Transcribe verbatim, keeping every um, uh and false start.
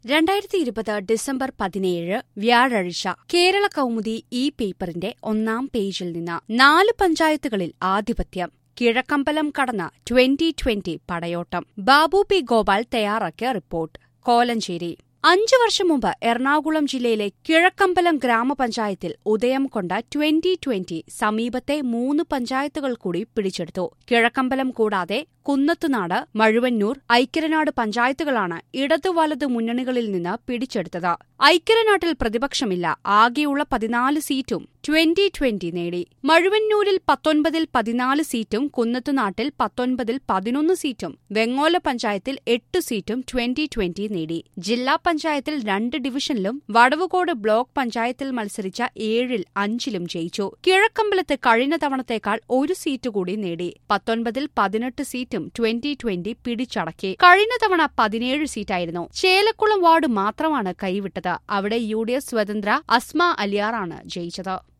രണ്ടായിരത്തി ഇരുപത് ഡിസംബർ പതിനേഴ് വ്യാഴാഴ്ച കേരള കൗമുദി ഈ പേപ്പറിന്റെ ഒന്നാം പേജിൽ നിന്ന് നാല് പഞ്ചായത്തുകളിൽ ആധിപത്യം. കിഴക്കമ്പലം കടന്ന ട്വന്റി ട്വന്റി പടയോട്ടം. ബാബു പി ഗോപാൽ തയ്യാറാക്കിയ റിപ്പോർട്ട്. കോലഞ്ചേരി. അഞ്ചു വർഷം മുമ്പ് എറണാകുളം ജില്ലയിലെ കിഴക്കമ്പലം ഗ്രാമപഞ്ചായത്തിൽ ഉദയം കൊണ്ട ട്വന്റി ട്വന്റി സമീപത്തെ മൂന്ന് പഞ്ചായത്തുകൾ കൂടി പിടിച്ചെടുത്തു. കിഴക്കമ്പലം കൂടാതെ കുന്നത്തുനാട്, മഴുവന്നൂർ, ഐക്കരനാട് പഞ്ചായത്തുകളാണ് ഇടതു വലതു മുന്നണികളിൽ നിന്ന് പിടിച്ചെടുത്തത്. ഐക്കരനാട്ടിൽ പ്രതിപക്ഷമില്ല. ആകെയുള്ള പതിനാല് സീറ്റും ട്വന്റി ട്വന്റി നേടി. മഴുവന്നൂരിൽ പത്തൊൻപതിൽ പതിനാല് സീറ്റും കുന്നത്തുനാട്ടിൽ പത്തൊൻപതിൽ പതിനൊന്ന് സീറ്റും വെങ്ങോല പഞ്ചായത്തിൽ എട്ട് സീറ്റും ട്വന്റി ട്വന്റി നേടി. ജില്ലാ പഞ്ചായത്തിൽ രണ്ട് ഡിവിഷനിലും വടവുകോട് ബ്ലോക്ക് പഞ്ചായത്തിൽ മത്സരിച്ച ഏഴിൽ അഞ്ചിലും ജയിച്ചു. കിഴക്കമ്പലത്ത് കഴിഞ്ഞ തവണത്തേക്കാൾ ഒരു സീറ്റ് കൂടി നേടി. പത്തൊൻപതിൽ പതിനെട്ട് സീറ്റും ട്വന്റി ട്വന്റി പിടിച്ചടക്കി. കഴിഞ്ഞ തവണ പതിനേഴ് സീറ്റായിരുന്നു. ചേലക്കുളം വാർഡ് മാത്രമാണ് കൈവിട്ടത്. അവിടെ യു ഡി എഫ് സ്വതന്ത്ര അസ്മ അലിയാറാണ് ജയിച്ചത്.